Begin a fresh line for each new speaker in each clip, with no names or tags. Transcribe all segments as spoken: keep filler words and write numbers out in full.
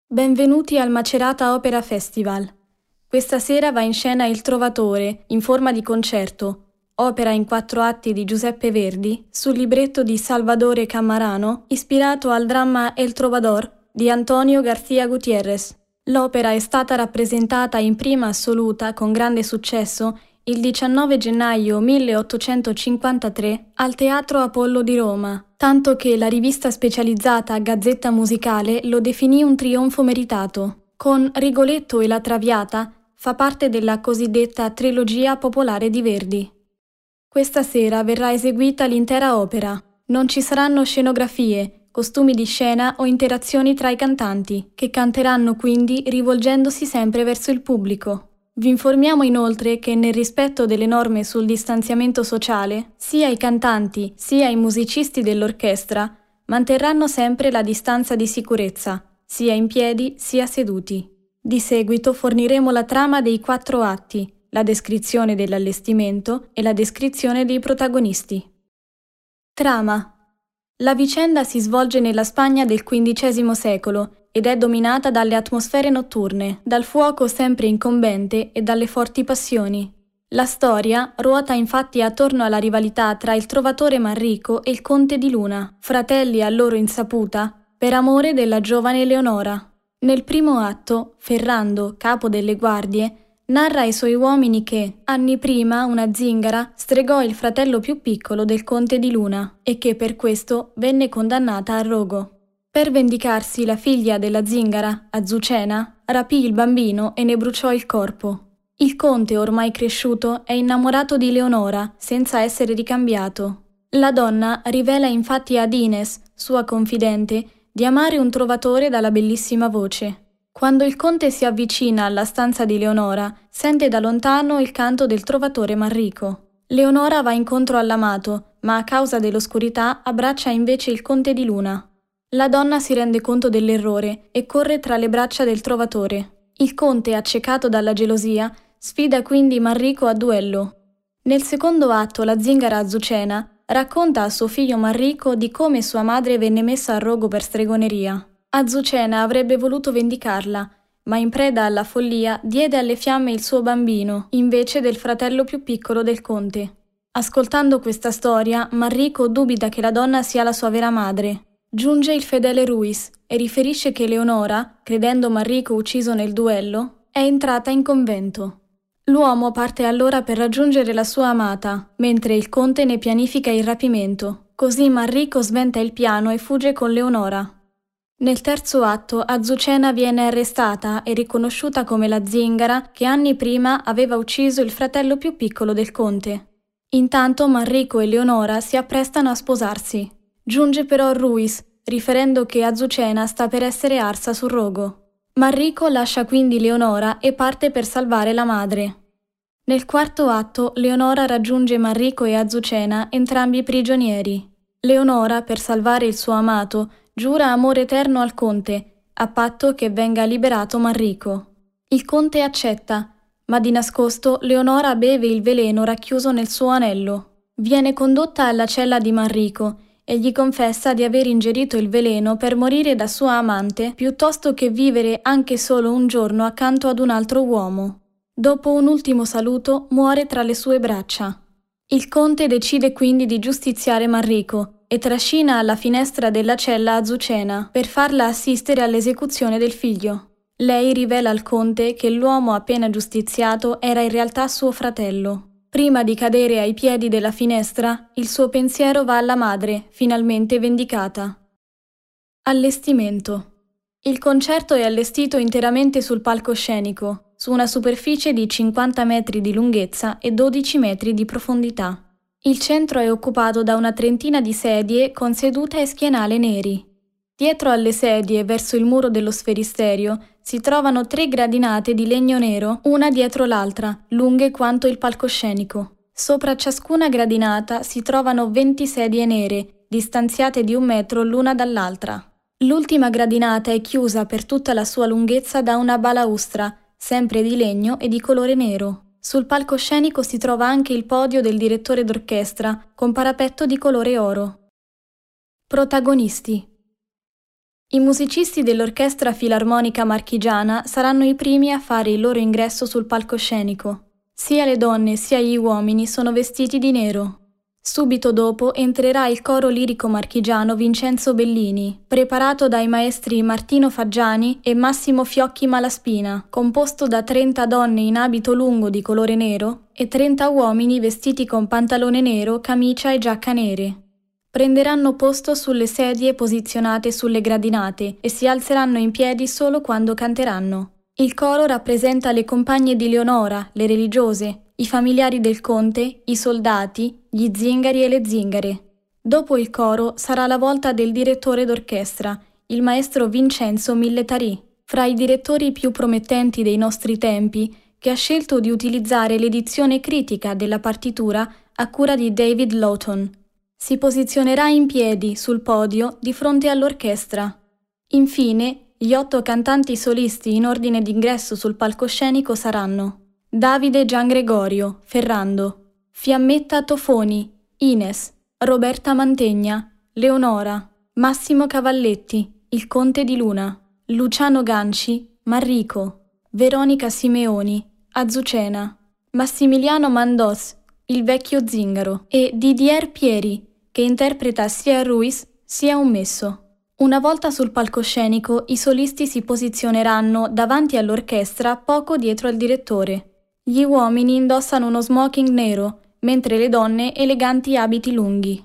Benvenuti al Macerata Opera Festival. Questa sera va in scena Il Trovatore, in forma di concerto, opera in quattro atti di Giuseppe Verdi, sul libretto di Salvadore Cammarano, ispirato al dramma El Trovador di Antonio García Gutiérrez. L'opera è stata rappresentata in prima assoluta con grande successo il diciannove gennaio milleottocentocinquantatré al Teatro Apollo di Roma, tanto che la rivista specializzata Gazzetta Musicale lo definì un trionfo meritato. Con Rigoletto e la Traviata fa parte della cosiddetta trilogia popolare di Verdi. Questa sera verrà eseguita l'intera opera. Non ci saranno scenografie, costumi di scena o interazioni tra i cantanti, che canteranno quindi rivolgendosi sempre verso il pubblico. Vi informiamo inoltre che nel rispetto delle norme sul distanziamento sociale, sia i cantanti sia i musicisti dell'orchestra manterranno sempre la distanza di sicurezza, sia in piedi sia seduti. Di seguito forniremo la trama dei quattro atti, la descrizione dell'allestimento e la descrizione dei protagonisti. Trama. La vicenda si svolge nella Spagna del quindicesimo secolo ed è dominata dalle atmosfere notturne, dal fuoco sempre incombente e dalle forti passioni. La storia ruota infatti attorno alla rivalità tra il trovatore Manrico e il conte di Luna, fratelli a loro insaputa, per amore della giovane Leonora. Nel primo atto, Ferrando, capo delle guardie, narra ai suoi uomini che, anni prima, una zingara stregò il fratello più piccolo del conte di Luna e che per questo venne condannata al rogo. Per vendicarsi, la figlia della zingara, Azucena, rapì il bambino e ne bruciò il corpo. Il conte, ormai cresciuto, è innamorato di Leonora, senza essere ricambiato. La donna rivela infatti ad Ines, sua confidente, di amare un trovatore dalla bellissima voce. Quando il conte si avvicina alla stanza di Leonora, sente da lontano il canto del trovatore Manrico. Leonora va incontro all'amato, ma a causa dell'oscurità abbraccia invece il conte di Luna. La donna si rende conto dell'errore e corre tra le braccia del trovatore. Il conte, accecato dalla gelosia, sfida quindi Manrico a duello. Nel secondo atto la zingara Azucena racconta a suo figlio Manrico di come sua madre venne messa a rogo per stregoneria. Azucena avrebbe voluto vendicarla, ma in preda alla follia diede alle fiamme il suo bambino, invece del fratello più piccolo del conte. Ascoltando questa storia, Manrico dubita che la donna sia la sua vera madre. Giunge il fedele Ruiz e riferisce che Leonora, credendo Manrico ucciso nel duello, è entrata in convento. L'uomo parte allora per raggiungere la sua amata, mentre il conte ne pianifica il rapimento. Così Manrico sventa il piano e fugge con Leonora. Nel terzo atto Azucena viene arrestata e riconosciuta come la zingara che anni prima aveva ucciso il fratello più piccolo del conte. Intanto Manrico e Leonora si apprestano a sposarsi. Giunge però Ruiz, riferendo che Azucena sta per essere arsa sul rogo. Manrico lascia quindi Leonora e parte per salvare la madre. Nel quarto atto Leonora raggiunge Manrico e Azucena, entrambi prigionieri. Leonora, per salvare il suo amato, giura amore eterno al conte, a patto che venga liberato Manrico. Il conte accetta, ma di nascosto Leonora beve il veleno racchiuso nel suo anello. Viene condotta alla cella di Manrico e gli confessa di aver ingerito il veleno per morire da sua amante piuttosto che vivere anche solo un giorno accanto ad un altro uomo. Dopo un ultimo saluto muore tra le sue braccia. Il conte decide quindi di giustiziare Manrico e trascina alla finestra della cella Azucena per farla assistere all'esecuzione del figlio. Lei rivela al conte che l'uomo appena giustiziato era in realtà suo fratello. Prima di cadere ai piedi della finestra, il suo pensiero va alla madre, finalmente vendicata. Allestimento. Il concerto è allestito interamente sul palcoscenico, su una superficie di cinquanta metri di lunghezza e dodici metri di profondità. Il centro è occupato da una trentina di sedie con seduta e schienale neri. Dietro alle sedie, verso il muro dello sferisterio, si trovano tre gradinate di legno nero, una dietro l'altra, lunghe quanto il palcoscenico. Sopra ciascuna gradinata si trovano venti sedie nere, distanziate di un metro l'una dall'altra. L'ultima gradinata è chiusa per tutta la sua lunghezza da una balaustra, sempre di legno e di colore nero. Sul palcoscenico si trova anche il podio del direttore d'orchestra, con parapetto di colore oro. Protagonisti. I musicisti dell'Orchestra Filarmonica Marchigiana saranno i primi a fare il loro ingresso sul palcoscenico. Sia le donne sia gli uomini sono vestiti di nero. Subito dopo entrerà il coro lirico marchigiano Vincenzo Bellini, preparato dai maestri Martino Faggiani e Massimo Fiocchi Malaspina, composto da trenta donne in abito lungo di colore nero e trenta uomini vestiti con pantalone nero, camicia e giacca nere. Prenderanno posto sulle sedie posizionate sulle gradinate e si alzeranno in piedi solo quando canteranno. Il coro rappresenta le compagne di Leonora, le religiose, i familiari del conte, i soldati, gli zingari e le zingare. Dopo il coro sarà la volta del direttore d'orchestra, il maestro Vincenzo Milletari, fra i direttori più promettenti dei nostri tempi, che ha scelto di utilizzare l'edizione critica della partitura a cura di David Lawton. Si posizionerà in piedi sul podio di fronte all'orchestra. Infine, gli otto cantanti solisti in ordine d'ingresso sul palcoscenico saranno Davide Giangregorio, Ferrando, Fiammetta Tofoni, Ines, Roberta Mantegna, Leonora, Massimo Cavalletti, il Conte di Luna, Luciano Ganci, Marrico, Veronica Simeoni, Azucena, Massimiliano Mandos, il Vecchio Zingaro e Didier Pieri, che interpreta sia Ruiz sia un messo. Una volta sul palcoscenico, i solisti si posizioneranno davanti all'orchestra poco dietro al direttore. Gli uomini indossano uno smoking nero, mentre le donne eleganti abiti lunghi.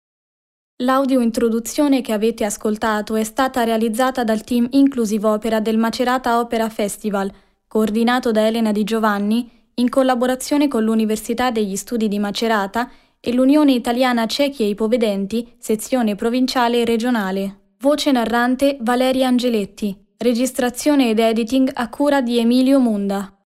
L'audio introduzione che avete ascoltato è stata realizzata dal team Inclusive Opera del Macerata Opera Festival, coordinato da Elena Di Giovanni, in collaborazione con l'Università degli Studi di Macerata e l'Unione Italiana Ciechi e Ipovedenti, sezione provinciale e regionale. Voce narrante Valeria Angeletti. Registrazione ed editing a cura di Emilio Munda.